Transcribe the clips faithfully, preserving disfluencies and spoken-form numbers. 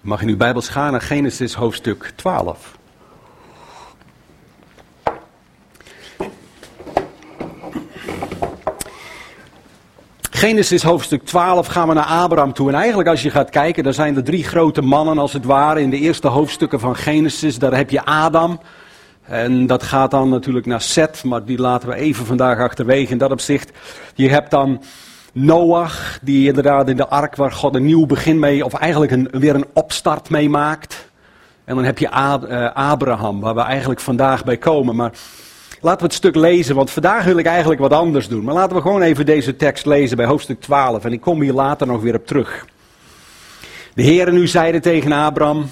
Mag in uw Bijbels gaan naar Genesis hoofdstuk twaalf. Genesis hoofdstuk twaalf gaan we naar Abraham toe. En eigenlijk als je gaat kijken, dan zijn er drie grote mannen als het ware in de eerste hoofdstukken van Genesis. Daar heb je Adam. En dat gaat dan natuurlijk naar Seth, maar die laten we even vandaag achterwege in dat opzicht. Je hebt dan Noach, die inderdaad in de ark waar God een nieuw begin mee, of eigenlijk een, weer een opstart mee maakt. En dan heb je Ad, uh, Abraham, waar we eigenlijk vandaag bij komen. Maar laten we het stuk lezen, want vandaag wil ik eigenlijk wat anders doen. Maar laten we gewoon even deze tekst lezen bij hoofdstuk twaalf. En ik kom hier later nog weer op terug. De Heere nu zeide tegen Abraham: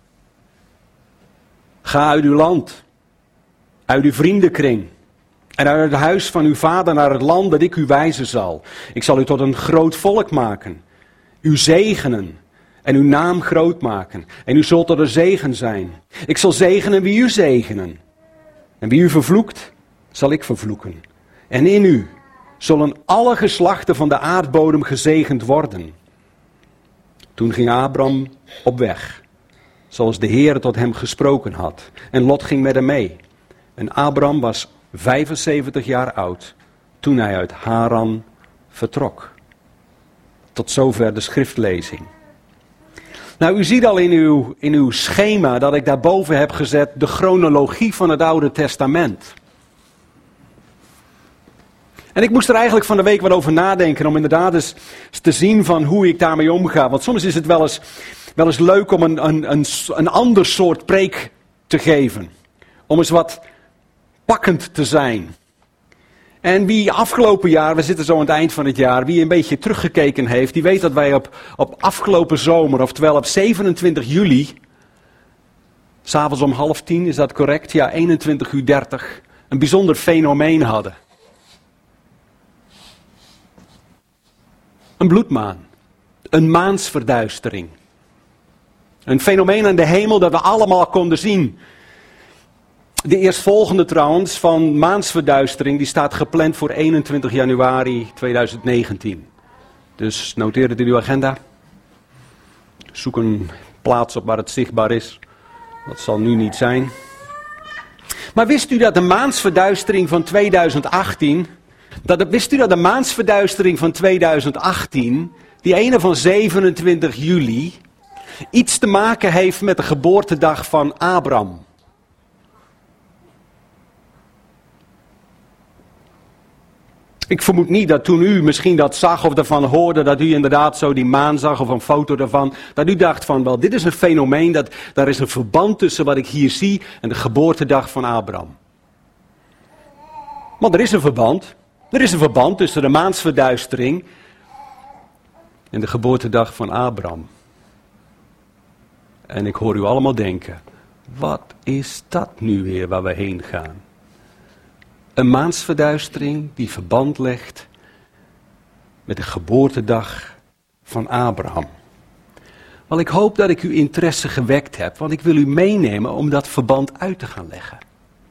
ga uit uw land, uit uw vriendenkring en uit het huis van uw vader naar het land dat ik u wijzen zal. Ik zal u tot een groot volk maken, u zegenen en uw naam groot maken. En u zult tot een zegen zijn. Ik zal zegenen wie u zegenen. En wie u vervloekt, zal ik vervloeken. En in u zullen alle geslachten van de aardbodem gezegend worden. Toen ging Abraham op weg, zoals de Heer tot hem gesproken had. En Lot ging met hem mee. En Abraham was vijfenzeventig jaar oud toen hij uit Haran vertrok. Tot zover de schriftlezing. Nou, u ziet al in uw, in uw schema dat ik daarboven heb gezet de chronologie van het Oude Testament. En ik moest er eigenlijk van de week wat over nadenken om inderdaad eens, eens te zien van hoe ik daarmee omga. Want soms is het wel eens, wel eens leuk om een, een, een, een ander soort preek te geven. Om eens wat pakkend te zijn. En wie afgelopen jaar, we zitten zo aan het eind van het jaar, wie een beetje teruggekeken heeft, die weet dat wij op, op afgelopen zomer, oftewel op zevenentwintig juli, 's avonds om half tien, is dat correct? Ja, eenentwintig uur dertig, een bijzonder fenomeen hadden. Een bloedmaan. Een maansverduistering. Een fenomeen aan de hemel dat we allemaal konden zien. De eerstvolgende trouwens van maansverduistering, die staat gepland voor eenentwintig januari tweeduizend negentien. Dus noteer het in uw agenda. Zoek een plaats op waar het zichtbaar is. Dat zal nu niet zijn. Maar wist u dat de maansverduistering van tweeduizend achttien... Dat, wist u dat de maansverduistering van tweeduizend achttien, die ene van zevenentwintig juli, iets te maken heeft met de geboortedag van Abraham? Ik vermoed niet dat toen u misschien dat zag of ervan hoorde, dat u inderdaad zo die maan zag of een foto daarvan, dat u dacht van, wel, dit is een fenomeen, dat, daar is een verband tussen wat ik hier zie en de geboortedag van Abraham. Maar er is een verband. Er is een verband tussen de maansverduistering en de geboortedag van Abraham. En ik hoor u allemaal denken, wat is dat nu weer waar we heen gaan? Een maansverduistering die verband legt met de geboortedag van Abraham. Wel, ik hoop dat ik uw interesse gewekt heb, want ik wil u meenemen om dat verband uit te gaan leggen.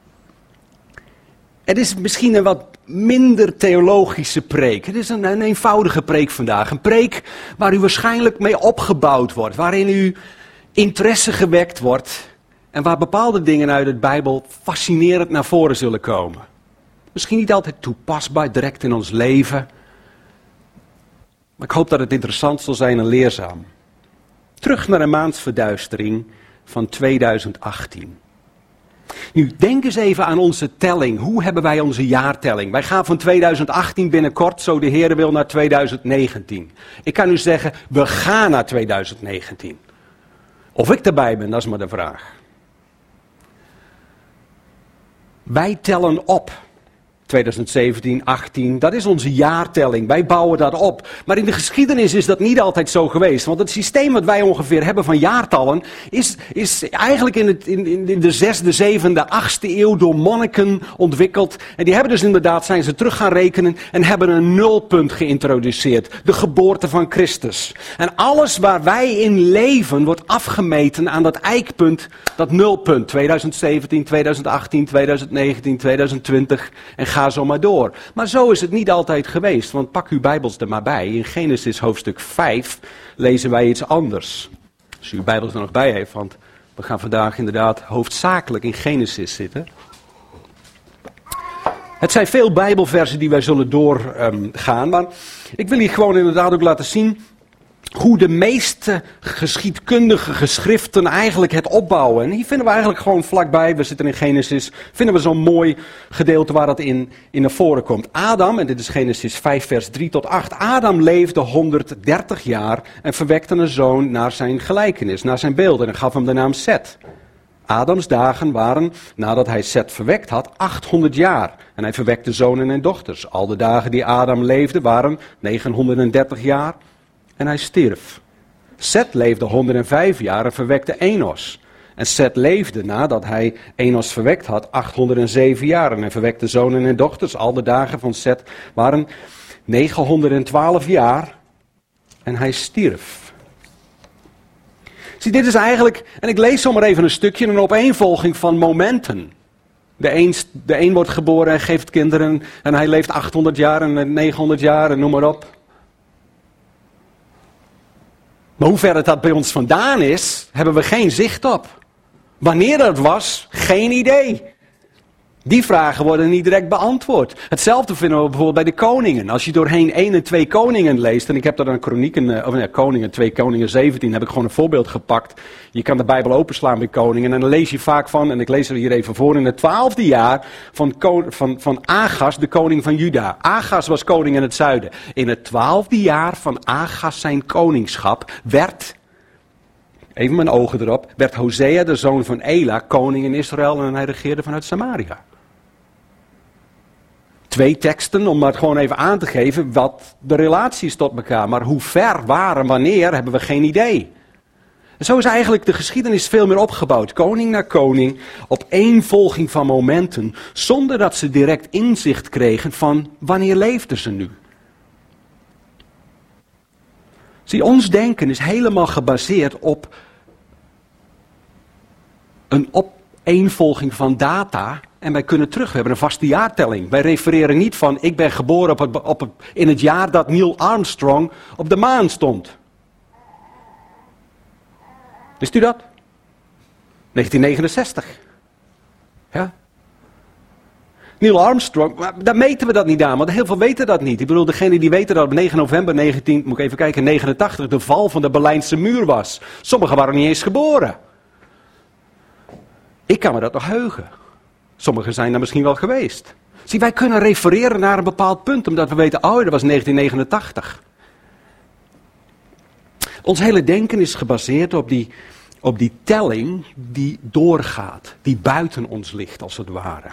Het is misschien een wat minder theologische preek. Het is een, een eenvoudige preek vandaag. Een preek waar u waarschijnlijk mee opgebouwd wordt. Waarin u interesse gewekt wordt. En waar bepaalde dingen uit de Bijbel fascinerend naar voren zullen komen. Misschien niet altijd toepasbaar direct in ons leven. Maar ik hoop dat het interessant zal zijn en leerzaam. Terug naar de maansverduistering van tweeduizend achttien. Nu, denk eens even aan onze telling. Hoe hebben wij onze jaartelling? Wij gaan van tweeduizend achttien binnenkort, zo de Heer wil, naar tweeduizend negentien. Ik kan u zeggen, we gaan naar tweeduizend negentien. Of ik erbij ben, dat is maar de vraag. Wij tellen op. tweeduizend zeventien, achttien, dat is onze jaartelling. Wij bouwen dat op. Maar in de geschiedenis is dat niet altijd zo geweest. Want het systeem wat wij ongeveer hebben van jaartallen is, is eigenlijk in, het, in, in de zesde, zevende, achtste eeuw door monniken ontwikkeld. En die hebben dus inderdaad, zijn ze terug gaan rekenen en hebben een nulpunt geïntroduceerd. De geboorte van Christus. En alles waar wij in leven wordt afgemeten aan dat eikpunt, dat nulpunt. tweeduizend zeventien, tweeduizend achttien, tweeduizend negentien, tweeduizend twintig en ga zo maar door. Maar zo is het niet altijd geweest, want pak uw Bijbels er maar bij. In Genesis hoofdstuk vijf lezen wij iets anders. Als u uw Bijbel er nog bij heeft, want we gaan vandaag inderdaad hoofdzakelijk in Genesis zitten. Het zijn veel Bijbelversen die wij zullen doorgaan, um, maar ik wil hier gewoon inderdaad ook laten zien hoe de meeste geschiedkundige geschriften eigenlijk het opbouwen. En hier vinden we eigenlijk gewoon vlakbij, we zitten in Genesis, vinden we zo'n mooi gedeelte waar dat in, in naar voren komt. Adam, en dit is Genesis vijf vers drie tot acht, Adam leefde honderddertig jaar en verwekte een zoon naar zijn gelijkenis, naar zijn beeld en gaf hem de naam Set. Adams dagen waren, nadat hij Set verwekt had, achthonderd jaar. En hij verwekte zonen en dochters. Al de dagen die Adam leefde waren negenhonderddertig jaar en hij stierf. Set leefde honderdvijf jaar en verwekte Enos. En Set leefde, nadat hij Enos verwekt had, achthonderdzeven jaar. En hij verwekte zonen en dochters. Al de dagen van Set waren negenhonderdtwaalf jaar en hij stierf. Zie, dit is eigenlijk, en ik lees zomaar even een stukje, een opeenvolging van momenten. De een, de een wordt geboren en geeft kinderen en hij leeft achthonderd jaar en negenhonderd jaar en noem maar op. Maar hoe ver het dat bij ons vandaan is, hebben we geen zicht op. Wanneer dat was, geen idee. Die vragen worden niet direct beantwoord. Hetzelfde vinden we bijvoorbeeld bij de koningen. Als je doorheen één en twee koningen leest, en ik heb daar dan Kronieken, of nee, koningen, twee koningen zeventien, heb ik gewoon een voorbeeld gepakt. Je kan de Bijbel openslaan bij koningen en dan lees je vaak van, en ik lees er hier even voor, in het twaalfde jaar van, van, van Agas, de koning van Juda. Agas was koning in het zuiden. In het twaalfde jaar van Agas zijn koningschap werd, even mijn ogen erop, werd Hosea, de zoon van Ela, koning in Israël en hij regeerde vanuit Samaria. Twee teksten om het gewoon even aan te geven wat de relatie is tot elkaar. Maar hoe ver, waar en wanneer hebben we geen idee. En zo is eigenlijk de geschiedenis veel meer opgebouwd. Koning na koning, opeenvolging van momenten, zonder dat ze direct inzicht kregen van wanneer leefden ze nu. Zie, ons denken is helemaal gebaseerd op een opeenvolging van data. En wij kunnen terug, we hebben een vaste jaartelling. Wij refereren niet van, ik ben geboren op het, op het, in het jaar dat Neil Armstrong op de maan stond. Wist u dat? negentien negenenzestig. Ja. Neil Armstrong, maar daar meten we dat niet aan, want heel veel weten dat niet. Ik bedoel, degene die weten dat op negen november negentien, moet ik even kijken, negenentachtig de val van de Berlijnse muur was. Sommigen waren niet eens geboren. Ik kan me dat nog heugen. Sommigen zijn er misschien wel geweest. Zie, wij kunnen refereren naar een bepaald punt, omdat we weten, oh, dat was negentien negenentachtig. Ons hele denken is gebaseerd op die, op die telling die doorgaat, die buiten ons ligt, als het ware.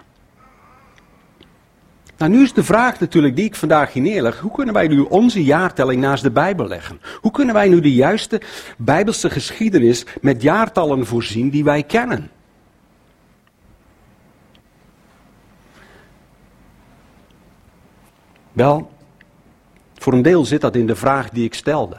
Nou, nu is de vraag natuurlijk die ik vandaag hier neerleg, hoe kunnen wij nu onze jaartelling naast de Bijbel leggen? Hoe kunnen wij nu de juiste Bijbelse geschiedenis met jaartallen voorzien die wij kennen? Wel, voor een deel zit dat in de vraag die ik stelde.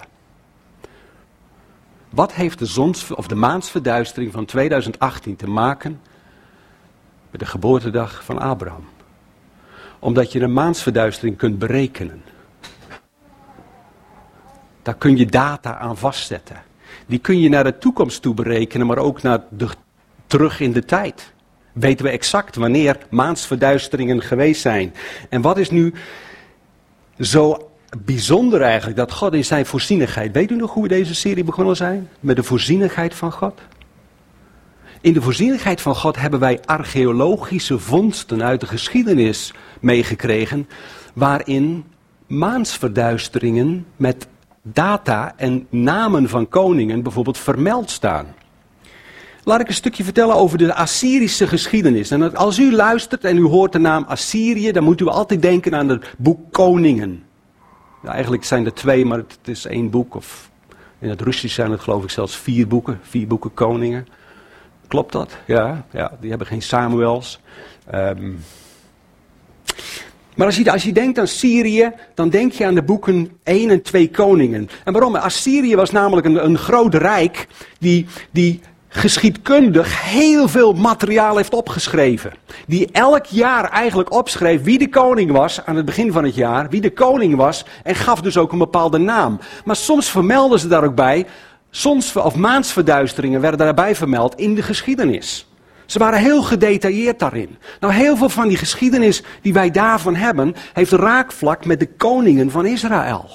Wat heeft de zons- of de maansverduistering van tweeduizend achttien te maken met de geboortedag van Abraham? Omdat je een maansverduistering kunt berekenen. Daar kun je data aan vastzetten. Die kun je naar de toekomst toe berekenen, maar ook naar de, terug in de tijd. Weten we exact wanneer maansverduisteringen geweest zijn. En wat is nu zo bijzonder eigenlijk, dat God in zijn voorzienigheid... Weet u nog hoe we deze serie begonnen zijn? Met de voorzienigheid van God. In de voorzienigheid van God hebben wij archeologische vondsten uit de geschiedenis meegekregen, waarin maansverduisteringen met data en namen van koningen bijvoorbeeld vermeld staan. Laat ik een stukje vertellen over de Assyrische geschiedenis. En als u luistert en u hoort de naam Assyrië, dan moet u altijd denken aan het boek Koningen. Ja, eigenlijk zijn er twee, maar het is één boek. Of in het Russisch zijn het geloof ik zelfs vier boeken. Vier boeken Koningen. Klopt dat? Ja, ja, die hebben geen Samuels. Um, maar als je, als je denkt aan Syrië, dan denk je aan de boeken één en twee Koningen. En waarom? Assyrië was namelijk een, een groot rijk die... die geschiedkundig heel veel materiaal heeft opgeschreven. Die elk jaar eigenlijk opschreef wie de koning was aan het begin van het jaar. Wie de koning was en gaf dus ook een bepaalde naam. Maar soms vermelden ze daar ook bij Zons- of maansverduisteringen werden daarbij vermeld in de geschiedenis. Ze waren heel gedetailleerd daarin. Nou, heel veel van die geschiedenis die wij daarvan hebben, heeft raakvlak met de koningen van Israël.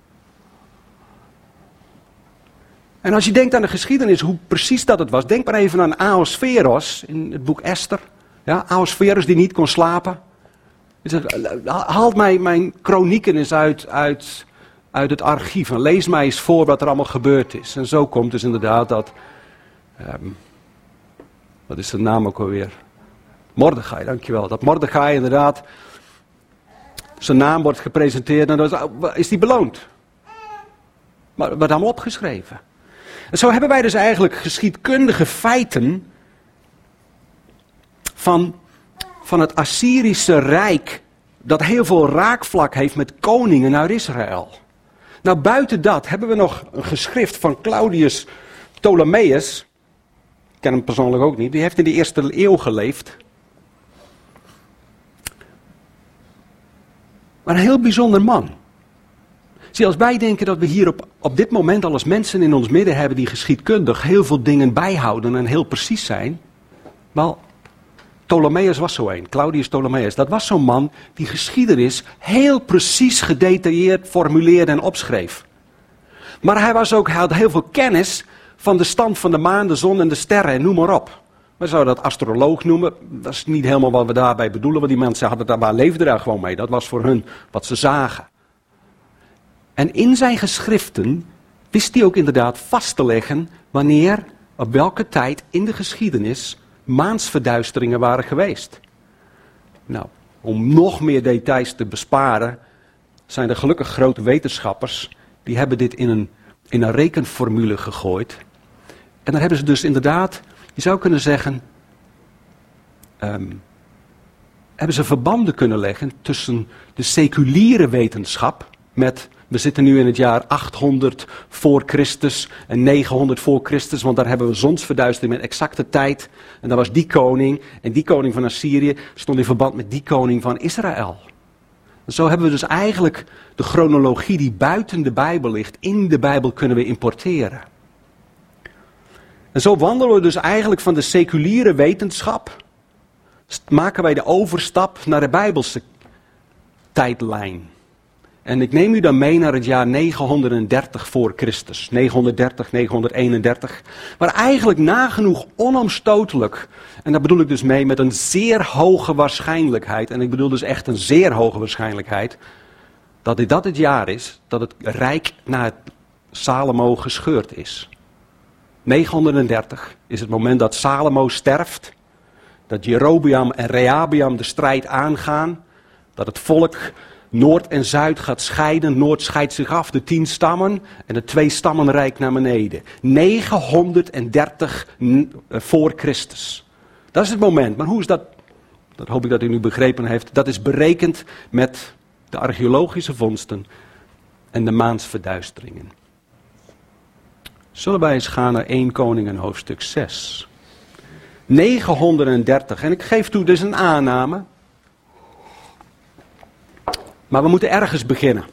En als je denkt aan de geschiedenis, hoe precies dat het was, denk maar even aan Ahasveros in het boek Esther. Ja, Ahasveros die niet kon slapen. Haal mij mijn kronieken eens uit, uit, uit het archief en lees mij eens voor wat er allemaal gebeurd is. En zo komt dus inderdaad dat, um, wat is de naam ook alweer? Mordechai, dankjewel. Dat Mordechai inderdaad, zijn naam wordt gepresenteerd en dan is die beloond. Maar het wordt allemaal opgeschreven. En zo hebben wij dus eigenlijk geschiedkundige feiten van, van het Assyrische Rijk, dat heel veel raakvlak heeft met koningen uit Israël. Nou, buiten dat hebben we nog een geschrift van Claudius Ptolemeus. Ik ken hem persoonlijk ook niet. Die heeft in de eerste eeuw geleefd. Maar een heel bijzonder man. Zie, als wij denken dat we hier op, op dit moment al als mensen in ons midden hebben die geschiedkundig heel veel dingen bijhouden en heel precies zijn. Wel, Ptolemeus was zo een, Claudius Ptolemeus. Dat was zo'n man die geschiedenis heel precies gedetailleerd formuleerde en opschreef. Maar hij, was ook, hij had heel veel kennis van de stand van de maan, de zon en de sterren en noem maar op. We zouden dat astroloog noemen. Dat is niet helemaal wat we daarbij bedoelen, want die mensen hadden daar, waar leefden daar gewoon mee. Dat was voor hun wat ze zagen. En in zijn geschriften wist hij ook inderdaad vast te leggen wanneer, op welke tijd in de geschiedenis maansverduisteringen waren geweest. Nou, om nog meer details te besparen, zijn er gelukkig grote wetenschappers, die hebben dit in een, in een rekenformule gegooid. En dan hebben ze dus inderdaad, je zou kunnen zeggen, um, hebben ze verbanden kunnen leggen tussen de seculiere wetenschap met, we zitten nu in het jaar achthonderd voor Christus en negenhonderd voor Christus, want daar hebben we zonsverduistering met exacte tijd. En dat was die koning, en die koning van Assyrië stond in verband met die koning van Israël. En zo hebben we dus eigenlijk de chronologie die buiten de Bijbel ligt, in de Bijbel kunnen we importeren. En zo wandelen we dus eigenlijk van de seculiere wetenschap, maken wij de overstap naar de Bijbelse tijdlijn. En ik neem u dan mee naar het jaar negenhonderddertig voor Christus. negenhonderddertig, negenhonderdeenendertig. Waar eigenlijk nagenoeg onomstotelijk, en daar bedoel ik dus mee met een zeer hoge waarschijnlijkheid, en ik bedoel dus echt een zeer hoge waarschijnlijkheid, dat dit dat het jaar is dat het rijk naar Salomo gescheurd is. negenhonderddertig is het moment dat Salomo sterft, dat Jerobeam en Rehabeam de strijd aangaan, dat het volk Noord en Zuid gaat scheiden. Noord scheidt zich af, de tien stammen. En de twee stammenrijk naar beneden. negenhonderddertig voor Christus. Dat is het moment. Maar hoe is dat? Dat hoop ik dat u nu begrepen heeft. Dat is berekend met de archeologische vondsten en de maansverduisteringen. Zullen wij eens gaan naar Eerste Koningen hoofdstuk zes. negenhonderddertig. En ik geef toe, dit is een aanname. Maar we moeten ergens beginnen.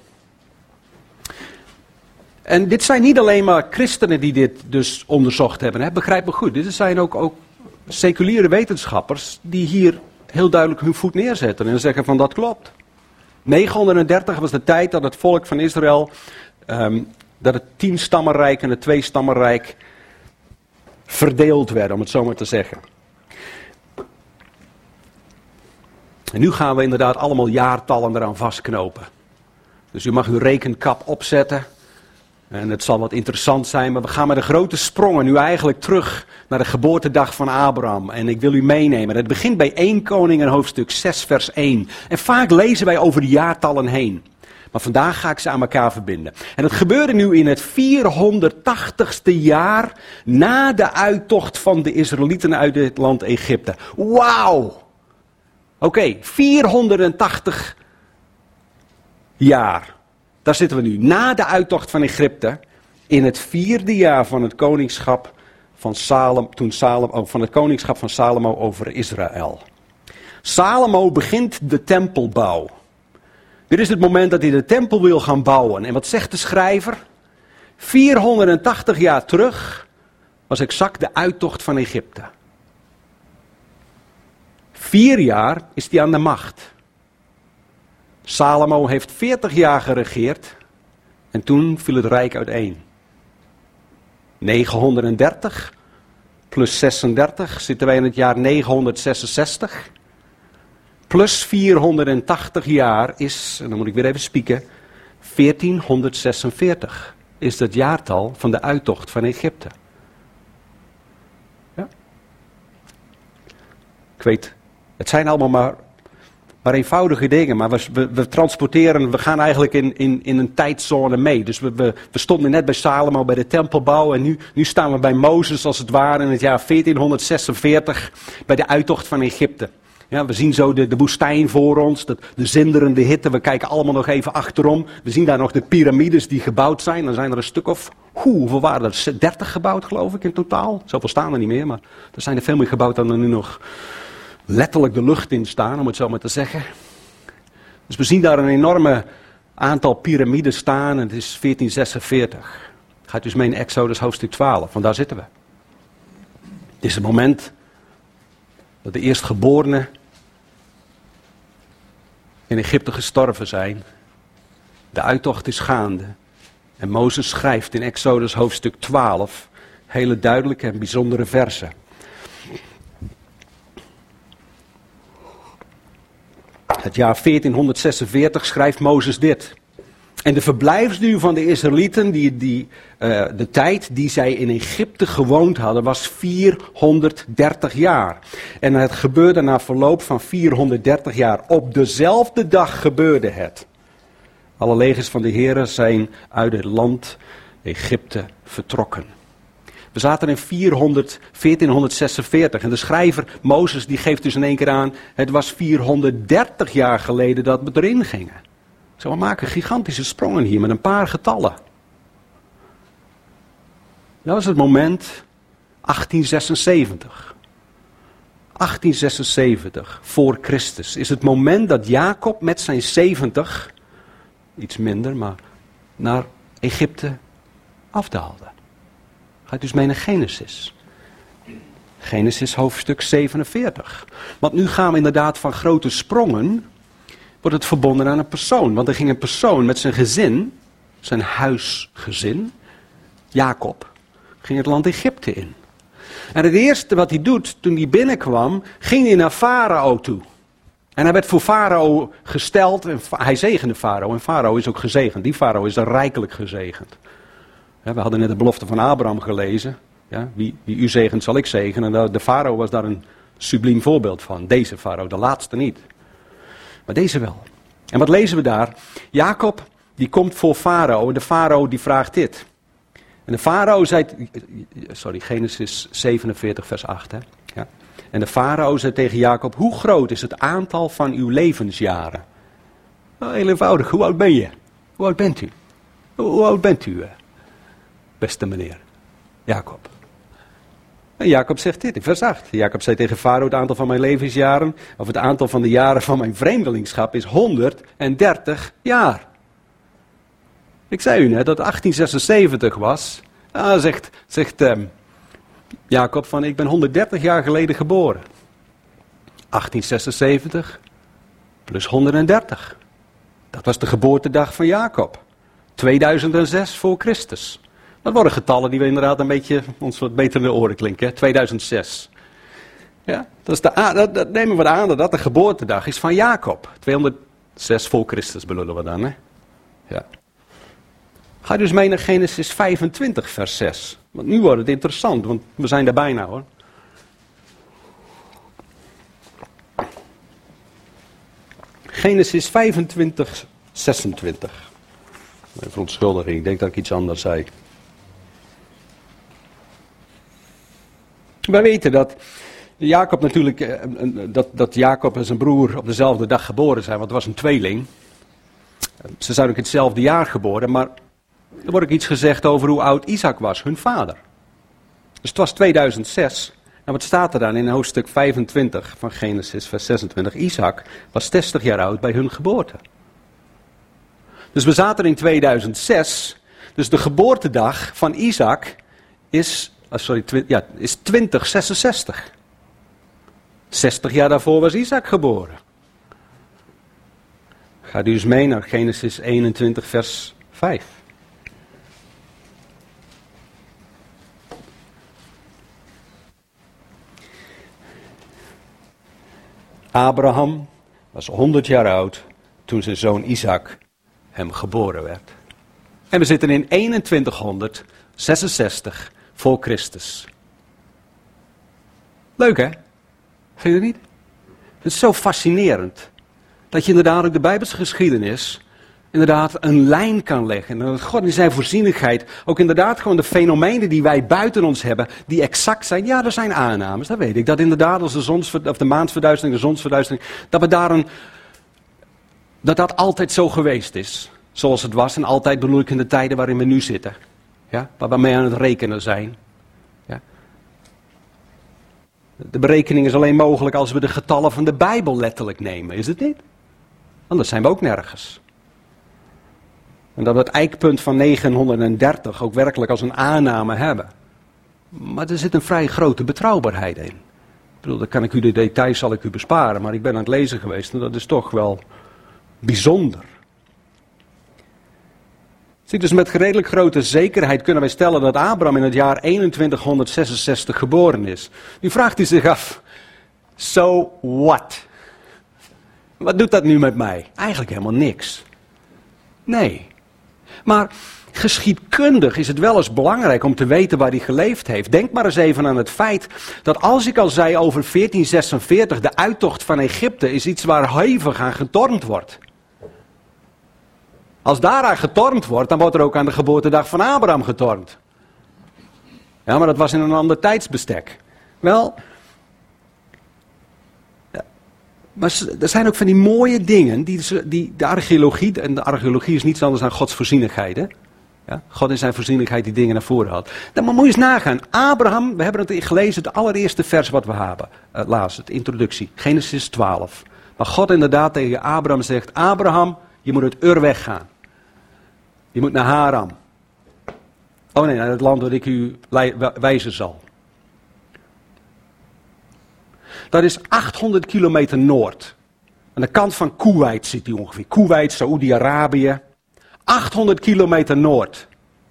En dit zijn niet alleen maar christenen die dit dus onderzocht hebben. Hè? Begrijp me goed, dit zijn ook, ook seculiere wetenschappers die hier heel duidelijk hun voet neerzetten en zeggen van dat klopt. negenhonderddertig was de tijd dat het volk van Israël, um, dat het tien stammenrijk en het twee stammenrijk verdeeld werden, om het zo maar te zeggen. En nu gaan we inderdaad allemaal jaartallen eraan vastknopen. Dus u mag uw rekenkap opzetten. En het zal wat interessant zijn, maar we gaan met de grote sprongen nu eigenlijk terug naar de geboortedag van Abraham. En ik wil u meenemen. Het begint bij Eerste Koningen hoofdstuk zes vers één. En vaak lezen wij over de jaartallen heen. Maar vandaag ga ik ze aan elkaar verbinden. En het gebeurde nu in het vierhonderdtachtigste jaar na de uittocht van de Israëlieten uit het land Egypte. Wauw! Oké, okay, vierhonderdtachtig jaar. Daar zitten we nu. Na de uittocht van Egypte, in het vierde jaar van het koningschap van Salomo, toen Salomo, van het koningschap van Salomo over Israël. Salomo begint de tempelbouw. Dit is het moment dat hij de tempel wil gaan bouwen. En wat zegt de schrijver? vierhonderdtachtig jaar terug was exact de uittocht van Egypte. Vier jaar is hij aan de macht. Salomo heeft veertig jaar geregeerd en toen viel het rijk uiteen. negenhonderddertig plus zesendertig zitten wij in het jaar negenhonderdzesenzestig. Plus vierhonderdtachtig jaar is, en dan moet ik weer even spieken, veertienhonderdzesenveertig is het jaartal van de uittocht van Egypte. Ja. Ik weet, het zijn allemaal maar, maar eenvoudige dingen, maar we, we, we transporteren, we gaan eigenlijk in, in, in een tijdzone mee. Dus we, we, we stonden net bij Salomo, bij de tempelbouw en nu, nu staan we bij Mozes als het ware in het jaar veertienhonderdzesenveertig bij de uittocht van Egypte. Ja, we zien zo de, de woestijn voor ons, de, de zinderende hitte. We kijken allemaal nog even achterom. We zien daar nog de piramides die gebouwd zijn. Dan zijn er een stuk of, hoe, hoeveel waren er? dertig gebouwd geloof ik in totaal. Zoveel staan er niet meer, maar er zijn er veel meer gebouwd dan er nu nog letterlijk de lucht in staan, om het zo maar te zeggen. Dus we zien daar een enorme aantal piramides staan en het is veertienhonderdzesenveertig. Gaat dus mee in Exodus hoofdstuk twaalf, want daar zitten we. Het is het moment dat de eerstgeborenen in Egypte gestorven zijn. De uittocht is gaande. En Mozes schrijft in Exodus hoofdstuk twaalf hele duidelijke en bijzondere versen. Het jaar veertienhonderdzesenveertig schrijft Mozes dit. En de verblijfsduur van de Israëlieten, die, die, uh, de tijd die zij in Egypte gewoond hadden, was vierhonderddertig jaar. En het gebeurde na verloop van vierhonderddertig jaar. Op dezelfde dag gebeurde het. Alle legers van de Heere zijn uit het land Egypte vertrokken. We zaten in vierhonderd, veertienhonderdzesenveertig en de schrijver Mozes die geeft dus in één keer aan, het was vierhonderddertig jaar geleden dat we erin gingen. Zo, we maken gigantische sprongen hier met een paar getallen. Dat was het moment achttien zesenzeventig. achttien zesenzeventig voor Christus is het moment dat Jacob met zijn zeventig, iets minder, maar naar Egypte afdaalde. Gaat dus mee naar Genesis. Genesis hoofdstuk zevenenveertig. Want nu gaan we inderdaad van grote sprongen, wordt het verbonden aan een persoon. Want er ging een persoon met zijn gezin, zijn huisgezin, Jacob, ging het land Egypte in. En het eerste wat hij doet toen hij binnenkwam, ging hij naar Farao toe. En hij werd voor Farao gesteld, en hij zegende Farao, en Farao is ook gezegend. Die Farao is er rijkelijk gezegend. We hadden net de belofte van Abraham gelezen. Ja, wie, wie u zegent zal ik zegenen. En de Farao was daar een subliem voorbeeld van. Deze Farao, de laatste niet. Maar deze wel. En wat lezen we daar? Jacob die komt voor Farao en de Farao die vraagt dit. En de Farao zei, sorry, Genesis zevenenveertig vers acht. Hè? Ja. En de Farao zei tegen Jacob, hoe groot is het aantal van uw levensjaren? Nou, heel eenvoudig, hoe oud ben je? Hoe oud bent u? Hoe, hoe oud bent u, beste meneer? Jacob. En Jacob zegt dit in vers acht. Jacob zei tegen Farao, het aantal van mijn levensjaren, of het aantal van de jaren van mijn vreemdelingschap is honderddertig jaar. Ik zei u net dat achttien zesenzeventig was. Nou, zegt, zegt um, Jacob van, ik ben honderddertig jaar geleden geboren. achttien zesenzeventig plus honderddertig. Dat was de geboortedag van Jacob. tweeduizend zes voor Christus. Dat worden getallen die we inderdaad een beetje ons wat beter in de oren klinken. Hè? tweeduizend zes. Ja, dat, is de, dat, dat nemen we aan dat dat de geboortedag is van Jacob. tweehonderdzes voor Christus bedoelen we dan. Hè? Ja. Ga dus mee naar Genesis vijfentwintig vers zes. Want nu wordt het interessant, want we zijn er bijna hoor. Genesis vijfentwintig, zesentwintig. Mijn verontschuldiging, ik denk dat ik iets anders zei. Wij weten dat Jacob natuurlijk, dat, dat Jacob en zijn broer op dezelfde dag geboren zijn, want het was een tweeling. Ze zijn ook in hetzelfde jaar geboren, maar er wordt ook iets gezegd over hoe oud Isaac was, hun vader. Dus het was tweeduizend zes. En wat staat er dan in hoofdstuk vijfentwintig van Genesis vers zesentwintig? Isaac was zestig jaar oud bij hun geboorte. Dus we zaten in tweeduizend zes, Dus de geboortedag van Isaac is, uh, sorry, twi- ja, is twintig zesenzestig. zestig jaar daarvoor was Isaac geboren. Gaat u eens mee naar Genesis eenentwintig vers vijf. Abraham was honderd jaar oud toen zijn zoon Isaac hem geboren werd. En we zitten in eenentwintighonderdzesenzestig voor Christus. Leuk hè? Vind je het niet? Het is zo fascinerend. Dat je inderdaad ook de Bijbelse geschiedenis inderdaad een lijn kan leggen. En dat God in zijn voorzienigheid ook inderdaad gewoon de fenomenen die wij buiten ons hebben, die exact zijn. Ja, er zijn aannames, dat weet ik. Dat inderdaad als de, zonsver, of de maansverduistering, de zonsverduistering, dat we daar een, dat dat altijd zo geweest is. Zoals het was en altijd bedoel ik in de tijden waarin we nu zitten. Ja, waar we mee aan het rekenen zijn. Ja. De berekening is alleen mogelijk als we de getallen van de Bijbel letterlijk nemen, is het niet? Anders zijn we ook nergens. En dat we het eikpunt van negenhonderddertig ook werkelijk als een aanname hebben. Maar er zit een vrij grote betrouwbaarheid in. Ik bedoel, dan kan ik u de details zal ik u besparen, maar ik ben aan het lezen geweest en dat is toch wel bijzonder. Zie, dus met redelijk grote zekerheid kunnen wij stellen dat Abraham in het jaar eenentwintighonderdzesenzestig geboren is. Nu vraagt u zich af, so what? Wat doet dat nu met mij? Eigenlijk helemaal niks. Nee. Maar geschiedkundig is het wel eens belangrijk om te weten waar hij geleefd heeft. Denk maar eens even aan het feit dat als ik al zei over veertien zesenveertig, de uittocht van Egypte is iets waar hevig aan getornd wordt. Als daaraan getornd wordt, dan wordt er ook aan de geboortedag van Abraham getornd. Ja, maar dat was in een ander tijdsbestek. Wel, ja, maar er zijn ook van die mooie dingen die, die de archeologie, en de archeologie is niets anders dan Gods voorzienigheid, hè? Ja, God in zijn voorzienigheid die dingen naar voren had. Dan moet je eens nagaan. Abraham, we hebben het gelezen, het allereerste vers wat we hebben, uh, laatst, de introductie, Genesis twaalf. Maar God inderdaad tegen Abraham zegt, Abraham, je moet uit Ur weggaan. Je moet naar Haran. Oh nee, naar het land dat ik u wijzen zal. Dat is achthonderd kilometer noord. Aan de kant van Kuwait zit hij ongeveer. Kuwait, Saoedi-Arabië. achthonderd kilometer noord.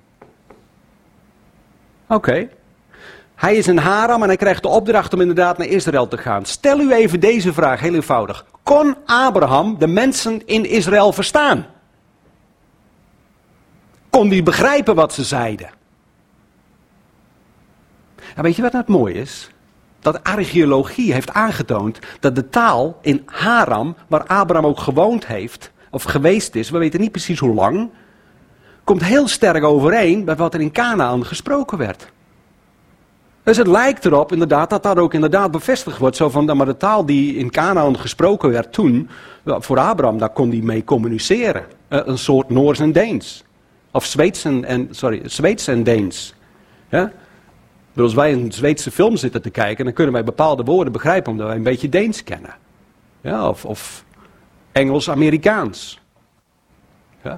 Oké. Okay. Hij is in Haran en hij krijgt de opdracht om inderdaad naar Israël te gaan. Stel u even deze vraag, heel eenvoudig. Kon Abraham de mensen in Israël verstaan? Kon hij begrijpen wat ze zeiden? En weet je wat nou het mooie is? Dat archeologie heeft aangetoond dat de taal in Haran, waar Abraham ook gewoond heeft, of geweest is, we weten niet precies hoe lang, komt heel sterk overeen met wat er in Kanaan gesproken werd. Dus het lijkt erop inderdaad dat dat ook inderdaad bevestigd wordt. Zo van, maar de taal die in Kanaan gesproken werd toen, voor Abraham, daar kon hij mee communiceren. Een soort Noors en Deens. Of Zweeds en, en, sorry, Zweeds en Deens. Ja? Als wij een Zweedse film zitten te kijken, dan kunnen wij bepaalde woorden begrijpen omdat wij een beetje Deens kennen. Ja, of, of Engels-Amerikaans. Ja.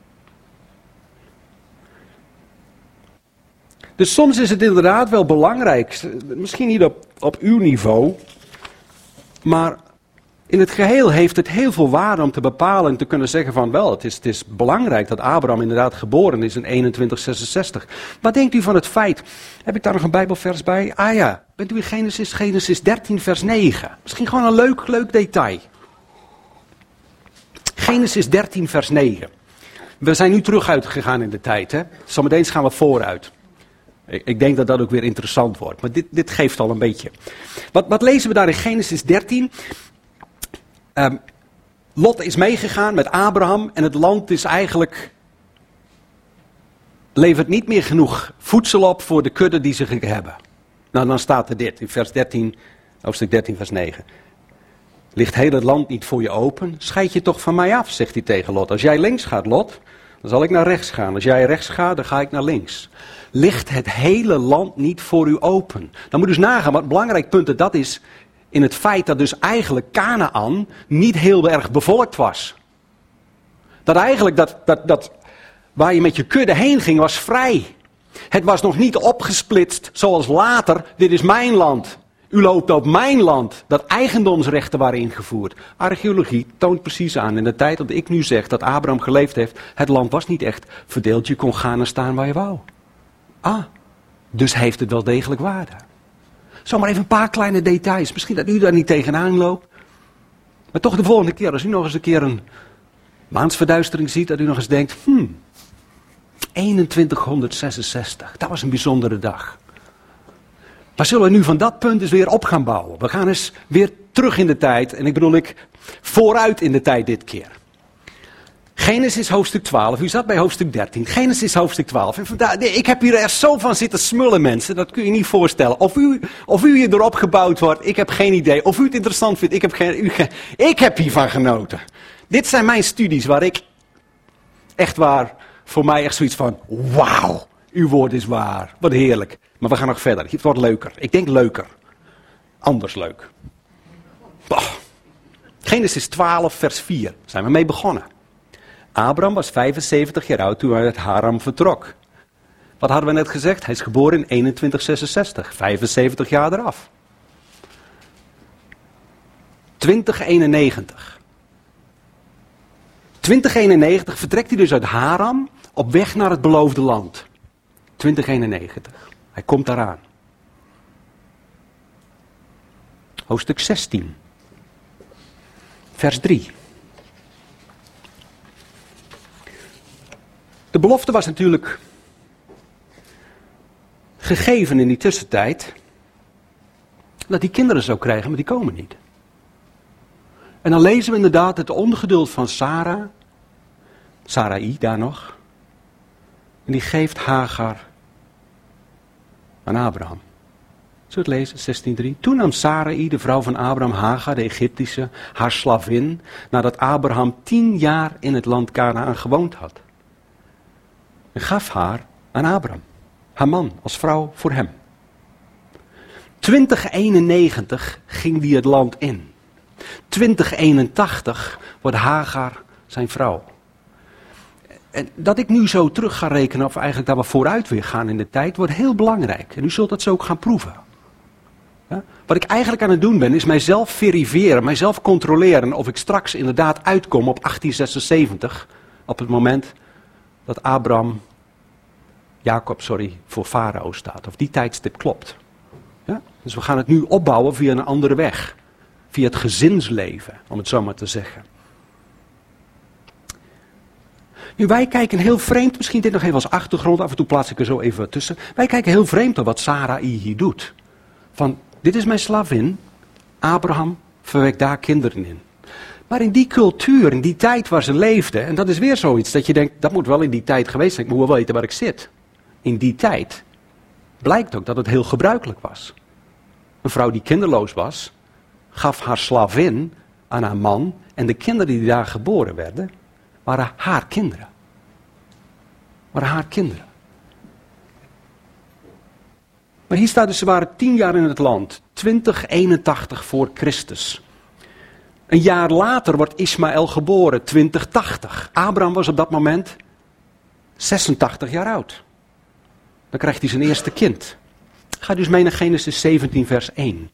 Dus soms is het inderdaad wel belangrijk, misschien niet op, op uw niveau, maar in het geheel heeft het heel veel waarde om te bepalen en te kunnen zeggen van wel, het is, het is belangrijk dat Abraham inderdaad geboren is in eenentwintig zesenzestig. Wat denkt u van het feit, heb ik daar nog een Bijbelvers bij? Ah ja, bent u in Genesis, Genesis dertien vers negen. Misschien gewoon een leuk, leuk detail. Genesis dertien vers negen. We zijn nu terug uitgegaan in de tijd, hè. Zometeen gaan we vooruit. Ik denk dat dat ook weer interessant wordt, maar dit, dit geeft al een beetje. Wat, wat lezen we daar in Genesis dertien? Um, Lot is meegegaan met Abraham en het land is eigenlijk, levert niet meer genoeg voedsel op voor de kudde die ze hebben. Nou, dan staat er dit in vers dertien, hoofdstuk dertien vers negen. Ligt heel het land niet voor je open? Scheid je toch van mij af, zegt hij tegen Lot. Als jij links gaat, Lot, dan zal ik naar rechts gaan. Als jij rechts gaat, dan ga ik naar links. Ligt het hele land niet voor u open? Dan moet je dus nagaan, wat een belangrijk punt dat is in het feit dat dus eigenlijk Kanaan niet heel erg bevolkt was. Dat eigenlijk dat, dat, dat waar je met je kudde heen ging was vrij. Het was nog niet opgesplitst zoals later, dit is mijn land. U loopt op mijn land. Dat eigendomsrechten waren ingevoerd. Archeologie toont precies aan, in de tijd dat ik nu zeg dat Abraham geleefd heeft, het land was niet echt verdeeld, je kon gaan en staan waar je wou. Ah, dus heeft het wel degelijk waarde. Zomaar even een paar kleine details, misschien dat u daar niet tegenaan loopt. Maar toch de volgende keer, als u nog eens een keer een maansverduistering ziet, dat u nog eens denkt, hmm, eenentwintighonderdzesenzestig, dat was een bijzondere dag. Maar zullen we nu van dat punt eens weer op gaan bouwen? We gaan eens weer terug in de tijd, en ik bedoel ik vooruit in de tijd dit keer. Genesis hoofdstuk twaalf, u zat bij hoofdstuk dertien, Genesis hoofdstuk twaalf. En vandaar, ik heb hier echt zo van zitten smullen mensen, dat kun je niet voorstellen. Of u, of u hier erop gebouwd wordt, ik heb geen idee. Of u het interessant vindt, ik heb, geen, u, ik heb hiervan genoten. Dit zijn mijn studies waar ik, echt waar, voor mij echt zoiets van, wauw, uw woord is waar, wat heerlijk. Maar we gaan nog verder, het wordt leuker. Ik denk leuker, anders leuk. Oh. Genesis twaalf vers vier, zijn we mee begonnen. Abraham was vijfenzeventig jaar oud toen hij uit Haran vertrok. Wat hadden we net gezegd? Hij is geboren in eenentwintig zesenzestig, vijfenzeventig jaar eraf. twintig eenennegentig. twintig eenennegentig vertrekt hij dus uit Haran op weg naar het beloofde land. twintig eenennegentig. Hij komt daaraan. Hoofdstuk zestien. Vers drie. De belofte was natuurlijk gegeven in die tussentijd dat hij kinderen zou krijgen, maar die komen niet. En dan lezen we inderdaad het ongeduld van Sarah, Sarai daar nog, en die geeft Hagar aan Abraham. Zullen we het lezen, zestien drie. Toen nam Sarai, de vrouw van Abraham, Hagar, de Egyptische, haar slavin, nadat Abraham tien jaar in het land Kanaan gewoond had. En gaf haar aan Abraham, haar man, als vrouw voor hem. twintig eenennegentig ging die het land in. twintig eenentachtig wordt Hagar zijn vrouw. En dat ik nu zo terug ga rekenen, of eigenlijk dat we vooruit weer gaan in de tijd, wordt heel belangrijk. En u zult dat zo ook gaan proeven. Ja? Wat ik eigenlijk aan het doen ben, is mijzelf verifiëren, mijzelf controleren of ik straks inderdaad uitkom op achttien zesenzeventig, op het moment dat Abraham, Jacob, sorry, voor Farao staat. Of die tijdstip klopt. Ja? Dus we gaan het nu opbouwen via een andere weg. Via het gezinsleven, om het zo maar te zeggen. Nu, wij kijken heel vreemd, misschien dit nog even als achtergrond, af en toe plaats ik er zo even tussen. Wij kijken heel vreemd op wat Sarai hier doet. Van, dit is mijn slavin, Abraham verwekt daar kinderen in. Maar in die cultuur, in die tijd waar ze leefden, en dat is weer zoiets dat je denkt, dat moet wel in die tijd geweest zijn, ik moet wel weten waar ik zit. In die tijd blijkt ook dat het heel gebruikelijk was. Een vrouw die kinderloos was, gaf haar slavin aan haar man en de kinderen die daar geboren werden, waren haar kinderen. Waren haar kinderen. Maar hier staat dus, ze waren tien jaar in het land, twintig eenentachtig voor Christus. Een jaar later wordt Ismaël geboren, twintig tachtig. Abraham was op dat moment zesentachtig jaar oud. Dan krijgt hij zijn eerste kind. Ga dus mee naar Genesis zeventien vers één.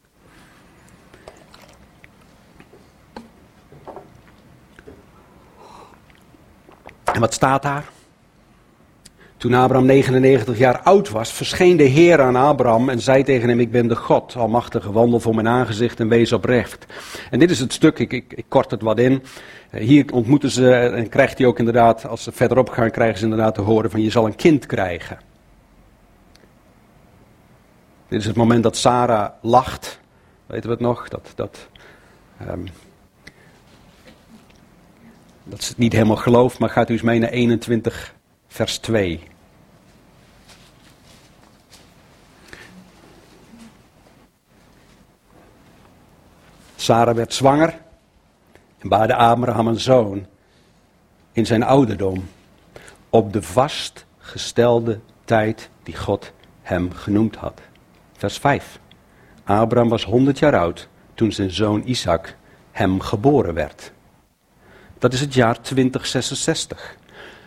En wat staat daar? Toen Abraham negenennegentig jaar oud was, verscheen de Heer aan Abraham en zei tegen hem, ik ben de God, almachtige, wandel voor mijn aangezicht en wees oprecht. En dit is het stuk, ik, ik, ik kort het wat in. Hier ontmoeten ze en krijgt hij ook inderdaad, als ze verderop gaan, krijgen ze inderdaad te horen van je zal een kind krijgen. Dit is het moment dat Sarah lacht, weten we het nog, dat, dat, um, dat ze het niet helemaal gelooft, maar gaat u eens mee naar eenentwintig vers twee. Sarah werd zwanger en baarde Abraham een zoon in zijn ouderdom, op de vastgestelde tijd die God hem genoemd had. Vers vijf. Abraham was honderd jaar oud toen zijn zoon Isaac hem geboren werd. Dat is het jaar twintig zesenzestig.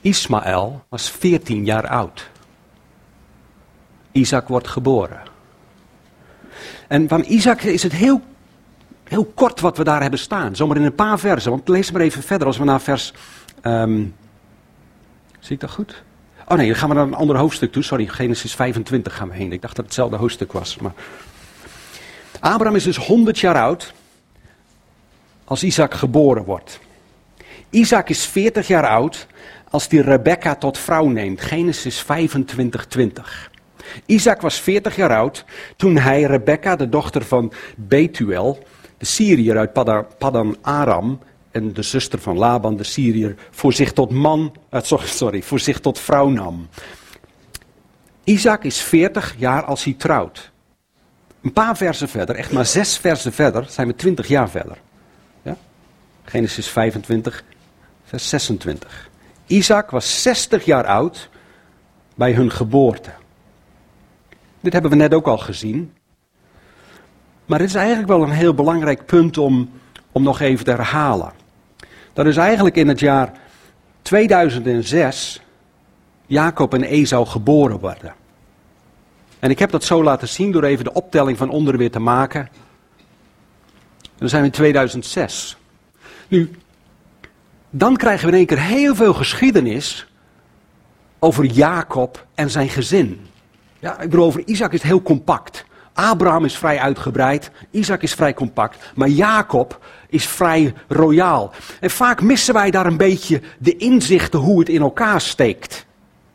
Ismaël was veertien jaar oud. Isaac wordt geboren. En van Isaac is het heel, heel kort wat we daar hebben staan. Zomaar in een paar versen. Want lees maar even verder als we naar vers... Um, zie ik dat goed? Oh nee, dan gaan we naar een ander hoofdstuk toe. Sorry, Genesis vijfentwintig gaan we heen. Ik dacht dat het hetzelfde hoofdstuk was. Maar... Abraham is dus honderd jaar oud als Isaac geboren wordt. Isaac is veertig jaar oud als hij Rebekka tot vrouw neemt. Genesis vijfentwintig twintig. Isaac was veertig jaar oud toen hij Rebekka, de dochter van Betuel, de Syriër uit Paddan Aram, en de zuster van Laban, de Syriër, voor zich tot man, uh, sorry, sorry, voor zich tot vrouw nam. Isaac is veertig jaar als hij trouwt. Een paar versen verder, echt maar zes versen verder, zijn we twintig jaar verder. Ja? Genesis vijfentwintig, vers zesentwintig. Isaac was zestig jaar oud bij hun geboorte. Dit hebben we net ook al gezien. Maar het is eigenlijk wel een heel belangrijk punt om, om nog even te herhalen. Dat is eigenlijk in het jaar tweeduizend zes Jacob en Esau geboren worden. En ik heb dat zo laten zien door even de optelling van onder weer te maken. En dan zijn we in tweeduizend zes. Nu, dan krijgen we in één keer heel veel geschiedenis over Jacob en zijn gezin. Ja, ik bedoel, over Isaac is het heel compact. Abraham is vrij uitgebreid, Isaac is vrij compact, maar Jacob is vrij royaal. En vaak missen wij daar een beetje de inzichten hoe het in elkaar steekt.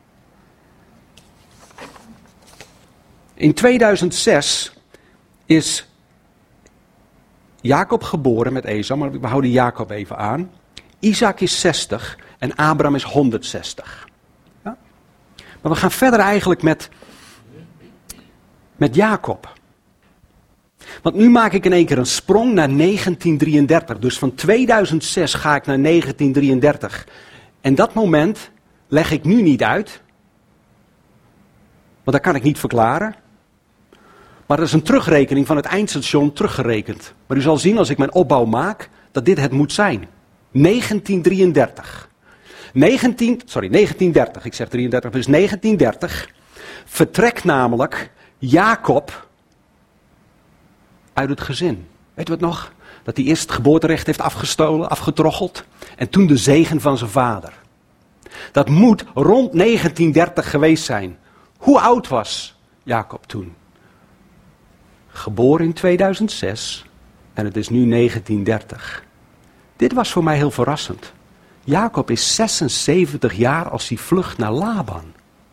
In tweeduizend zes is Jacob geboren met Esau, maar we houden Jacob even aan. Isaac is zestig en Abraham is honderdzestig. Ja? Maar we gaan verder eigenlijk met, met Jacob. Want nu maak ik in één keer een sprong naar negentien drieëndertig. Dus van tweeduizend zes ga ik naar negentien drieëndertig. En dat moment leg ik nu niet uit. Want dat kan ik niet verklaren. Maar dat is een terugrekening van het eindstation teruggerekend. Maar u zal zien als ik mijn opbouw maak, dat dit het moet zijn. negentien drieëndertig. negentien, sorry, negentien dertig. Ik zeg drieëndertig, dus negentien dertig. Vertrekt namelijk Jacob uit het gezin. Weet u wat nog? Dat hij eerst het geboorterecht heeft afgestolen, afgetroggeld. En toen de zegen van zijn vader. Dat moet rond negentien dertig geweest zijn. Hoe oud was Jacob toen? Geboren in tweeduizend zes en het is nu negentien dertig. Dit was voor mij heel verrassend. Jacob is zesenzeventig jaar als hij vlucht naar Laban.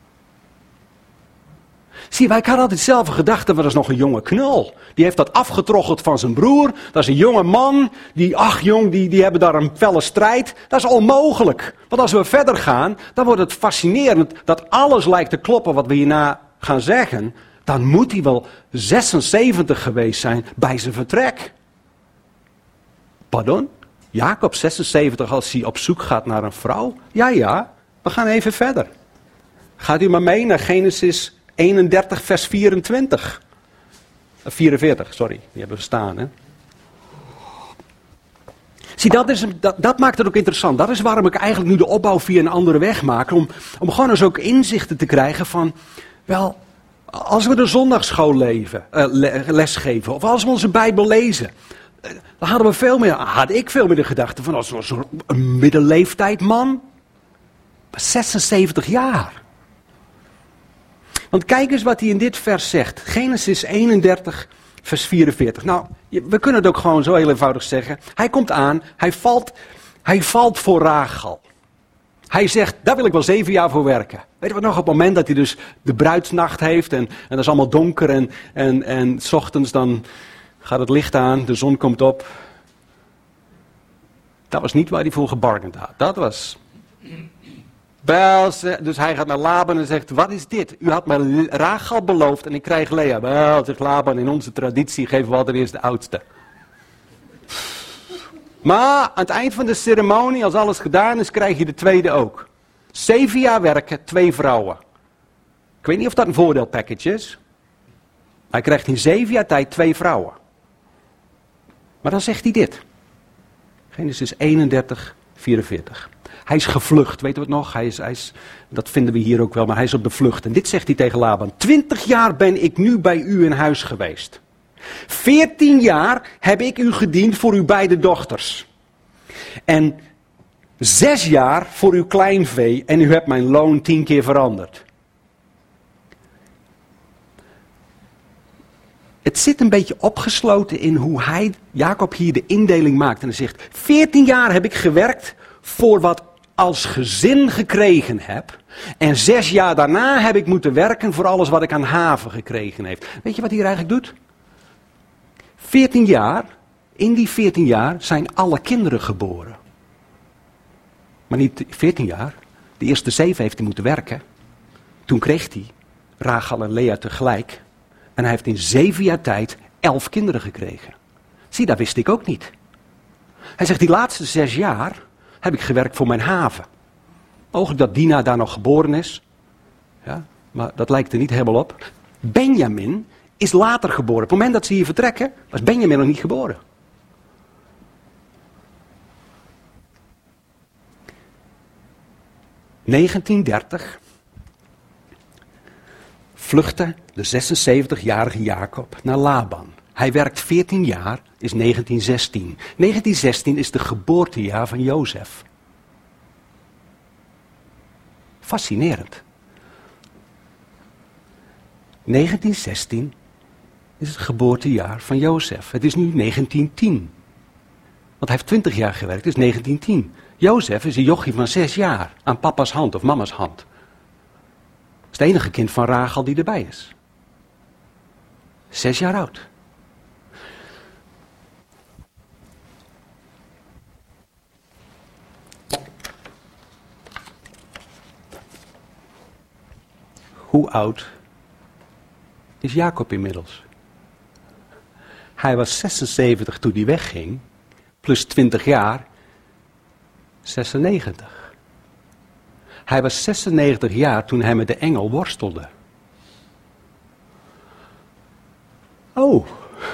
Zie, wij hadden altijd zelf een gedachte, dat is nog een jonge knul. Die heeft dat afgetroggeld van zijn broer. Dat is een jonge man. Die, ach jong, die, die hebben daar een felle strijd. Dat is onmogelijk. Want als we verder gaan, dan wordt het fascinerend dat alles lijkt te kloppen wat we hierna gaan zeggen. Dan moet hij wel zesenzeventig geweest zijn bij zijn vertrek. Pardon? Jacob zesenzeventig als hij op zoek gaat naar een vrouw? Ja, ja. We gaan even verder. Gaat u maar mee naar Genesis eenendertig vers vierentwintig. vierenveertig, sorry. Die hebben we staan, hè. Zie, dat, is, dat, dat maakt het ook interessant. Dat is waarom ik eigenlijk nu de opbouw via een andere weg maak. Om, om gewoon eens ook inzichten te krijgen van, wel, als we de zondagsschool leven, uh, lesgeven, of als we onze Bijbel lezen, uh, dan hadden we veel meer, had ik veel meer de gedachte van, als een middenleeftijd man, zesenzeventig jaar. Want kijk eens wat hij in dit vers zegt. Genesis eenendertig, vers vierenveertig. Nou, we kunnen het ook gewoon zo heel eenvoudig zeggen. Hij komt aan, hij valt, hij valt voor Rachel. Hij zegt, daar wil ik wel zeven jaar voor werken. Weet je wat nog, op het moment dat hij dus de bruidsnacht heeft en, en dat is allemaal donker en, en, en 's ochtends dan gaat het licht aan, de zon komt op. Dat was niet waar hij voor gebargend had. Dat was... Wel, dus hij gaat naar Laban en zegt, wat is dit? U had me Rachel beloofd en ik krijg Lea. Wel, zegt Laban, in onze traditie geven we altijd eerst de oudste. Maar aan het eind van de ceremonie, als alles gedaan is, krijg je de tweede ook. Zeven jaar werken, twee vrouwen. Ik weet niet of dat een voordeelpackage is. Hij krijgt in zeven jaar tijd twee vrouwen. Maar dan zegt hij dit. Genesis eenendertig, vierenveertig. Hij is gevlucht, weten we het nog? Hij is, hij is, dat vinden we hier ook wel, maar hij is op de vlucht. En dit zegt hij tegen Laban. Twintig jaar ben ik nu bij u in huis geweest. Veertien jaar heb ik u gediend voor uw beide dochters. En zes jaar voor uw kleinvee en u hebt mijn loon tien keer veranderd. Het zit een beetje opgesloten in hoe hij, Jacob, hier de indeling maakt. En hij zegt, veertien jaar heb ik gewerkt voor wat als gezin gekregen heb. En zes jaar daarna heb ik moeten werken voor alles wat ik aan haven gekregen heb. Weet je wat hij hier eigenlijk doet? veertien jaar, in die veertien jaar zijn alle kinderen geboren. Maar niet veertien jaar. De eerste zeven heeft hij moeten werken. Toen kreeg hij Rachel en Lea tegelijk. En hij heeft in zeven jaar tijd elf kinderen gekregen. Zie, dat wist ik ook niet. Hij zegt, die laatste zes jaar heb ik gewerkt voor mijn haven. Mogelijk dat Dina daar nog geboren is. Ja, maar dat lijkt er niet helemaal op. Benjamin is later geboren. Op het moment dat ze hier vertrekken, was Benjamin nog niet geboren. negentien dertig vluchtte de zesenzeventigjarige Jacob naar Laban. Hij werkt veertien jaar, is negentien zestien. negentien zestien is de geboortejaar van Jozef. Fascinerend. negentien zestien is het geboortejaar van Jozef. Het is nu negentien tien. Want hij heeft twintig jaar gewerkt, het is negentien tien. Jozef is een jochie van zes jaar, aan papa's hand of mama's hand. Het is het enige kind van Rachel die erbij is. Zes jaar oud. Hoe oud is Jacob inmiddels? Hij was zesenzeventig toen hij wegging, plus twintig jaar, zesennegentig. Hij was zesennegentig jaar toen hij met de engel worstelde. Oh.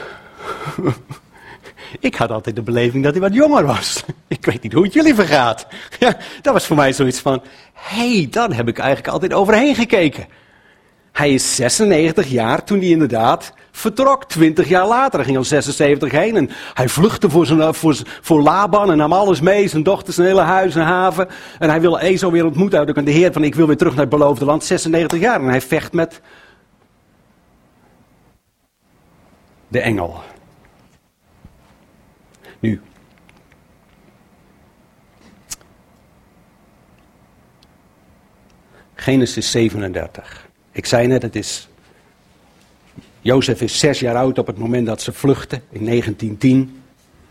Ik had altijd de beleving dat hij wat jonger was. Ik weet niet hoe het jullie vergaat. Ja, dat was voor mij zoiets van, hé, hey, daar heb ik eigenlijk altijd overheen gekeken. Hij is zesennegentig jaar toen hij inderdaad vertrok. twintig jaar later, hij ging al zesenzeventig heen. En hij vluchtte voor, zijn, voor, voor Laban en nam alles mee. Zijn dochters, zijn hele huis en haven. En hij wil Ezo weer ontmoeten. Uit de Heer van, ik wil weer terug naar het beloofde land. zesennegentig jaar. En hij vecht met de engel. Nu. Genesis zevenendertig. Ik zei net, het is, Jozef is zes jaar oud op het moment dat ze vluchten, in negentien tien.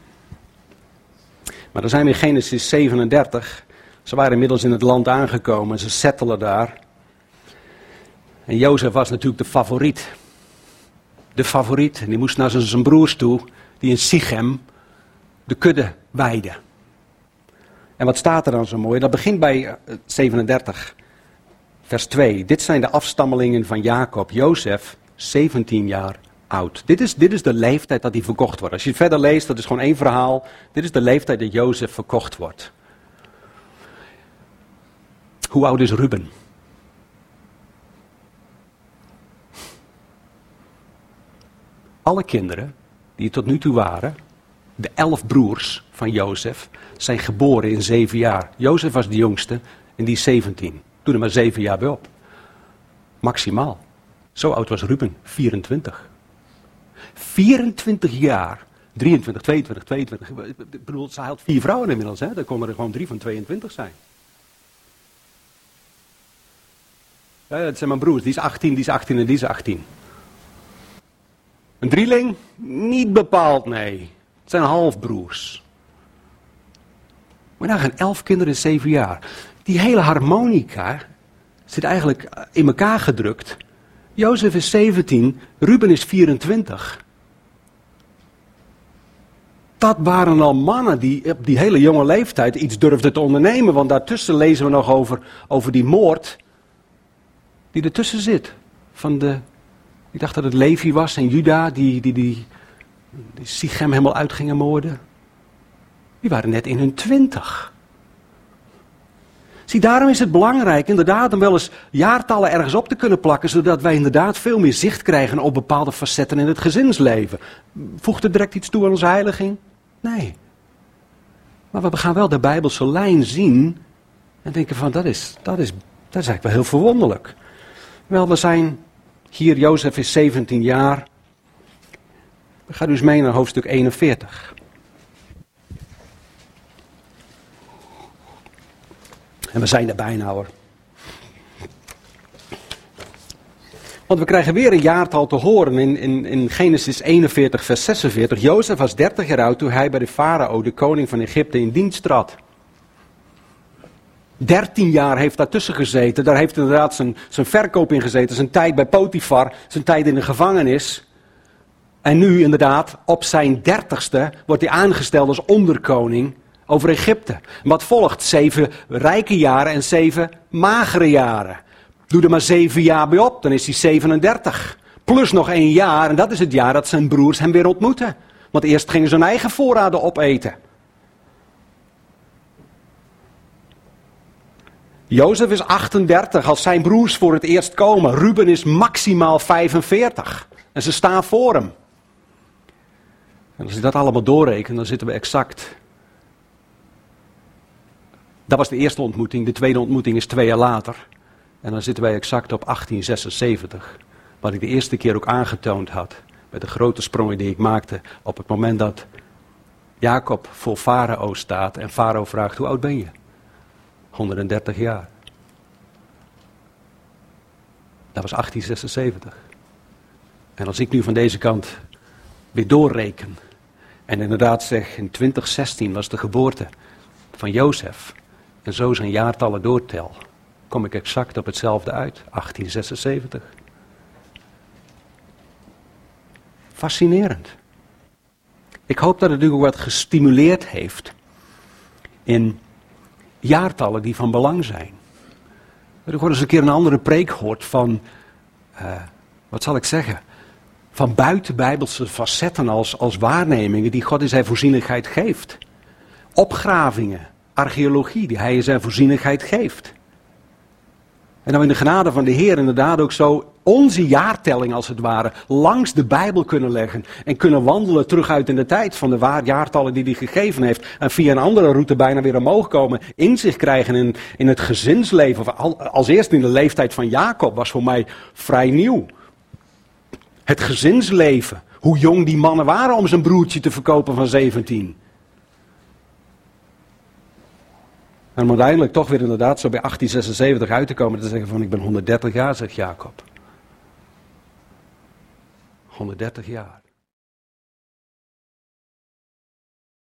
Maar dan zijn we in Genesis zevenendertig. Ze waren inmiddels in het land aangekomen, ze settelen daar. En Jozef was natuurlijk de favoriet. De favoriet, en die moest naar zijn broers toe, die in Sichem de kudde weiden. En wat staat er dan zo mooi? Dat begint bij zevenendertig. Vers twee, dit zijn de afstammelingen van Jacob, Jozef, zeventien jaar oud. Dit is, dit is de leeftijd dat hij verkocht wordt. Als je het verder leest, dat is gewoon één verhaal. Dit is de leeftijd dat Jozef verkocht wordt. Hoe oud is Ruben? Alle kinderen die er tot nu toe waren, de elf broers van Jozef, zijn geboren in zeven jaar. Jozef was de jongste en die is zeventien. Doe er maar zeven jaar bij op. Maximaal. Zo oud was Ruben, vierentwintig. vierentwintig jaar. drieëntwintig, tweeëntwintig, tweeëntwintig. Ik bedoel, ze had vier vrouwen inmiddels. Hè? Dan konden er gewoon drie van tweeëntwintig zijn. Ja, dat zijn mijn broers. Die is achttien, die is achttien en die is achttien. Een drieling? Niet bepaald, nee. Het zijn halfbroers. Maar dan gaan elf kinderen in zeven jaar. Die hele harmonica zit eigenlijk in elkaar gedrukt. Jozef is zeventien, Ruben is vierentwintig. Dat waren al mannen die op die hele jonge leeftijd iets durfden te ondernemen. Want daartussen lezen we nog over, over die moord die ertussen zit. Van de, ik dacht dat het Levi was en Juda die, die, die, die Sichem helemaal uit gingen moorden. Die waren net in hun twintig. Zie, daarom is het belangrijk inderdaad om wel eens jaartallen ergens op te kunnen plakken, zodat wij inderdaad veel meer zicht krijgen op bepaalde facetten in het gezinsleven. Voegt het direct iets toe aan onze heiliging? Nee. Maar we gaan wel de Bijbelse lijn zien en denken van dat is, dat is, dat is eigenlijk wel heel verwonderlijk. Wel, we zijn hier, Jozef is zeventien jaar. We gaan dus mee naar hoofdstuk eenenveertig. En we zijn er bijna hoor. Want we krijgen weer een jaartal te horen in, in, in Genesis eenenveertig vers zesenveertig. Jozef was dertig jaar oud toen hij bij de farao, de koning van Egypte, in dienst trad. Dertien jaar heeft daartussen gezeten. Daar heeft inderdaad zijn, zijn verkoop in gezeten. Zijn tijd bij Potifar, zijn tijd in de gevangenis. En nu inderdaad, op zijn dertigste, wordt hij aangesteld als onderkoning over Egypte. Wat volgt? Zeven rijke jaren en zeven magere jaren. Doe er maar zeven jaar bij op, dan is hij zevenendertig. Plus nog één jaar, en dat is het jaar dat zijn broers hem weer ontmoeten. Want eerst gingen ze hun eigen voorraden opeten. Jozef is achtendertig als zijn broers voor het eerst komen. Ruben is maximaal vijfenveertig. En ze staan voor hem. En als je dat allemaal doorrekent, dan zitten we exact. Dat was de eerste ontmoeting. De tweede ontmoeting is twee jaar later. En dan zitten wij exact op achttien zesenzeventig. Wat ik de eerste keer ook aangetoond had. Met de grote sprongen die ik maakte. Op het moment dat Jacob voor Farao staat. En Farao vraagt, hoe oud ben je? honderddertig jaar. Dat was achttien zesenzeventig. En als ik nu van deze kant weer doorreken. En inderdaad zeg, in twintig zestien was de geboorte van Jozef. En zo zijn jaartallen doortel. Kom ik exact op hetzelfde uit. achttien zesenzeventig. Fascinerend. Ik hoop dat het u ook wat gestimuleerd heeft. In jaartallen die van belang zijn. Ik heb gewoon eens een keer een andere preek gehoord van, uh, wat zal ik zeggen, van buitenbijbelse facetten als, als waarnemingen die God in zijn voorzienigheid geeft. Opgravingen, archeologie die hij in zijn voorzienigheid geeft. En dan in de genade van de Heer inderdaad ook zo onze jaartelling als het ware langs de Bijbel kunnen leggen. En kunnen wandelen terug uit in de tijd van de waar jaartallen die hij gegeven heeft. En via een andere route bijna weer omhoog komen. Inzicht krijgen in, in het gezinsleven. Als eerst in de leeftijd van Jacob was voor mij vrij nieuw. Het gezinsleven. Hoe jong die mannen waren om zijn broertje te verkopen van zeventien. En om uiteindelijk toch weer inderdaad zo bij achttien zesenzeventig uit te komen. Te zeggen van ik ben honderddertig jaar, zegt Jacob. honderddertig jaar.